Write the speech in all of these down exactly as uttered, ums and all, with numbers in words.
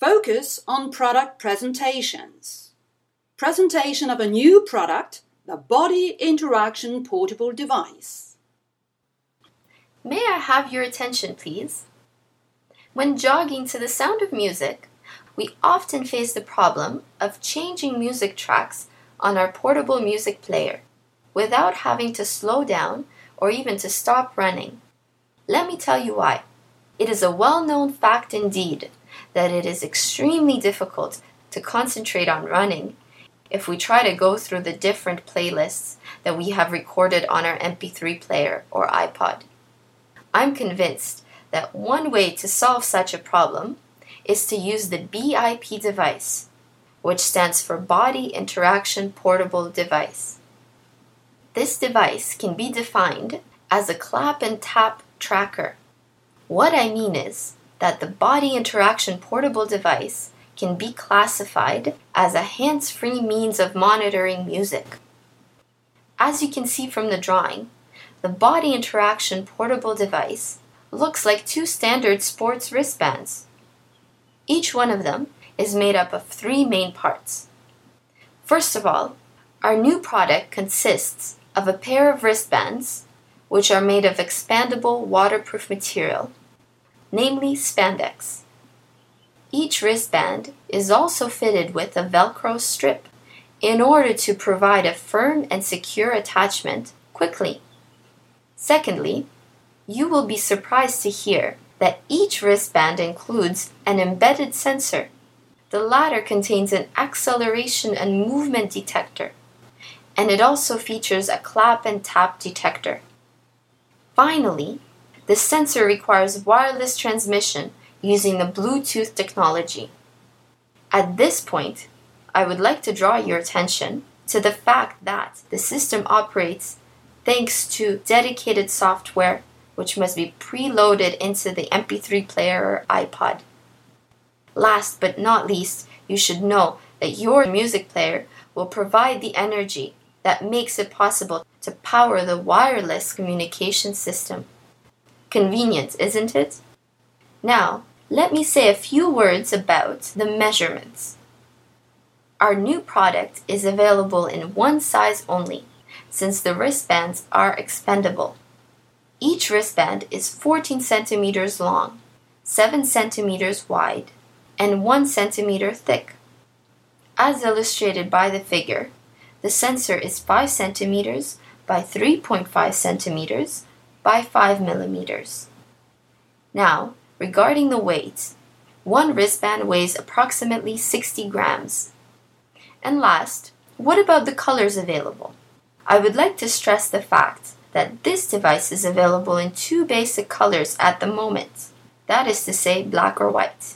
Focus on product presentations. Presentation of a new product, the Body Interaction Portable Device. May I have your attention, please? When jogging to the sound of music, we often face the problem of changing music tracks on our portable music player without having to slow down or even to stop running. Let me tell you why. It is a well-known fact indeed that it is extremely difficult to concentrate on running if we try to go through the different playlists that we have recorded on our M P three player or iPod. I'm convinced that one way to solve such a problem is to use the B I P device, which stands for Body Interaction Portable Device. This device can be defined as a clap and tap tracker. What I mean is that the Body Interaction Portable Device can be classified as a hands-free means of monitoring music. As you can see from the drawing, the Body Interaction Portable Device looks like two standard sports wristbands. Each one of them is made up of three main parts. First of all, our new product consists of a pair of wristbands which are made of expandable waterproof material, namely spandex. Each wristband is also fitted with a Velcro strip in order to provide a firm and secure attachment quickly. Secondly, you will be surprised to hear that each wristband includes an embedded sensor. The latter contains an acceleration and movement detector, and it also features a clap and tap detector. Finally, the sensor requires wireless transmission using the Bluetooth technology. At this point, I would like to draw your attention to the fact that the system operates thanks to dedicated software which must be preloaded into the M P three player or iPod. Last but not least, you should know that your music player will provide the energy that makes it possible to power the wireless communication system. Convenient, isn't it? Now, let me say a few words about the measurements. Our new product is available in one size only, since the wristbands are expendable. Each wristband is fourteen centimeters long, seven centimeters wide, and one centimeter thick. As illustrated by the figure, the sensor is five centimeters by three point five centimeters by five millimeters. Now, regarding the weight, one wristband weighs approximately sixty grams. And last, what about the colors available? I would like to stress the fact that this device is available in two basic colors at the moment, that is to say, black or white.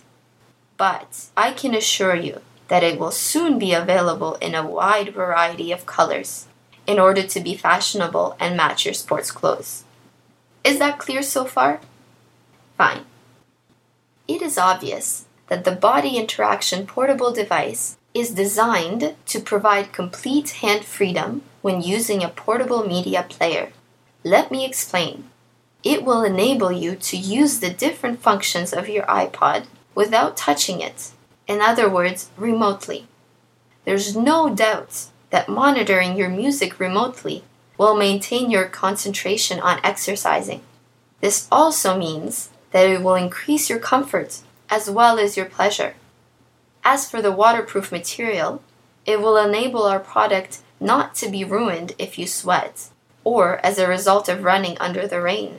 But I can assure you that it will soon be available in a wide variety of colors in order to be fashionable and match your sports clothes. Is that clear so far? Fine. It is obvious that the Body Interaction Portable Device is designed to provide complete hand freedom when using a portable media player. Let me explain. It will enable you to use the different functions of your iPod without touching it. In other words, remotely. There's no doubt that monitoring your music remotely will maintain your concentration on exercising. This also means that it will increase your comfort as well as your pleasure. As for the waterproof material, it will enable our product not to be ruined if you sweat, or as a result of running under the rain.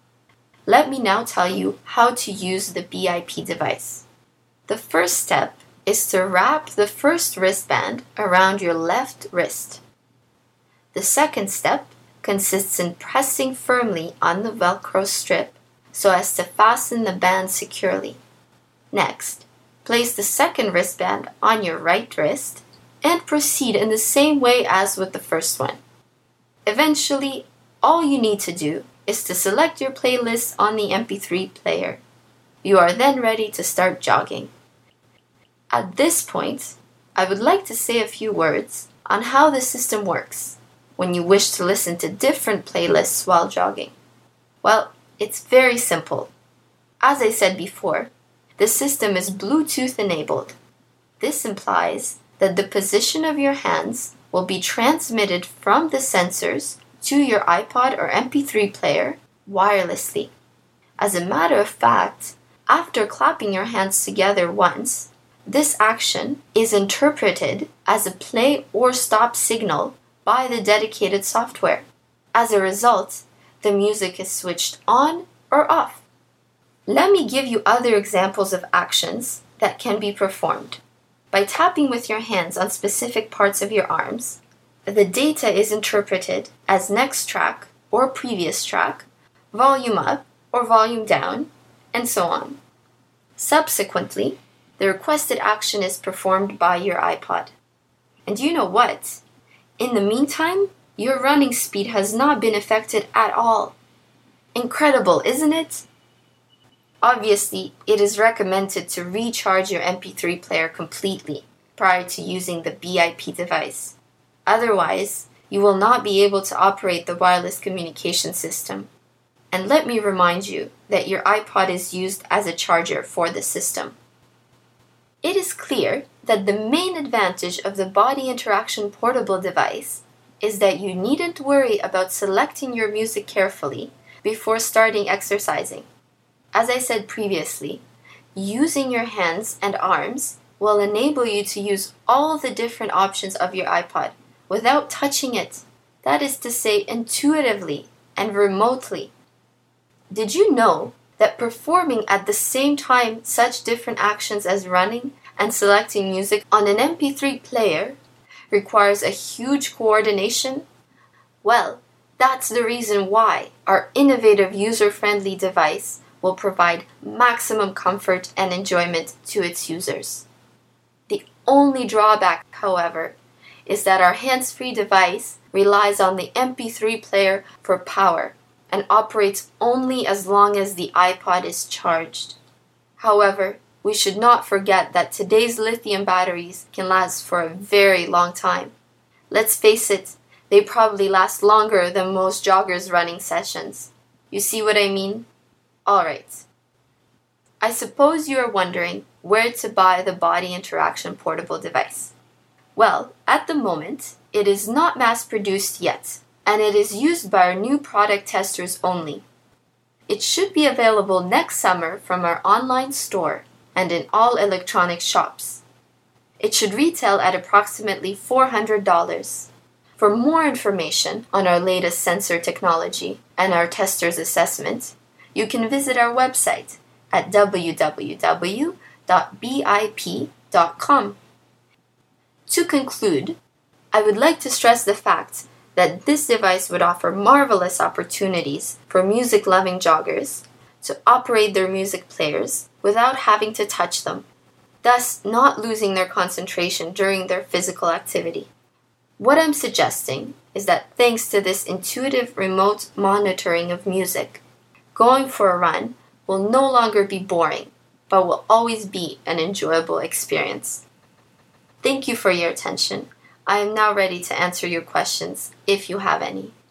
Let me now tell you how to use the B I P device. The first step is to wrap the first wristband around your left wrist. The second step consists in pressing firmly on the Velcro strip so as to fasten the band securely. Next, place the second wristband on your right wrist and proceed in the same way as with the first one. Eventually, all you need to do is to select your playlist on the M P three player. You are then ready to start jogging. At this point, I would like to say a few words on how the system works when you wish to listen to different playlists while jogging. Well, it's very simple. As I said before, the system is Bluetooth enabled. This implies that the position of your hands will be transmitted from the sensors to your iPod or M P three player wirelessly. As a matter of fact, after clapping your hands together once, this action is interpreted as a play or stop signal by the dedicated software. As a result, the music is switched on or off. Let me give you other examples of actions that can be performed. By tapping with your hands on specific parts of your arms, the data is interpreted as next track or previous track, volume up or volume down, and so on. Subsequently, the requested action is performed by your iPod. And you know what? In the meantime, your running speed has not been affected at all. Incredible, isn't it? Obviously, it is recommended to recharge your M P three player completely prior to using the B I P device. Otherwise, you will not be able to operate the wireless communication system. And let me remind you that your iPod is used as a charger for the system. It is clear that the main advantage of the Body Interaction portable device is that you needn't worry about selecting your music carefully before starting exercising. As I said previously, using your hands and arms will enable you to use all the different options of your iPod without touching it. That is to say, intuitively and remotely. Did you know that performing at the same time such different actions as running and selecting music on an M P three player requires a huge coordination? Well, that's the reason why our innovative user-friendly device will provide maximum comfort and enjoyment to its users. The only drawback, however, is that our hands-free device relies on the M P three player for power and operates only as long as the iPod is charged. However, we should not forget that today's lithium batteries can last for a very long time. Let's face it, they probably last longer than most joggers' running sessions. You see what I mean? Alright. I suppose you are wondering where to buy the Body Interaction portable device. Well, at the moment, it is not mass-produced yet, and it is used by our new product testers only. It should be available next summer from our online store and in all electronic shops. It should retail at approximately four hundred dollars. For more information on our latest sensor technology and our tester's assessment, you can visit our website at w w w dot b i p dot com. To conclude, I would like to stress the fact that this device would offer marvelous opportunities for music-loving joggers to operate their music players without having to touch them, thus not losing their concentration during their physical activity. What I'm suggesting is that thanks to this intuitive remote monitoring of music, going for a run will no longer be boring, but will always be an enjoyable experience. Thank you for your attention. I am now ready to answer your questions if you have any.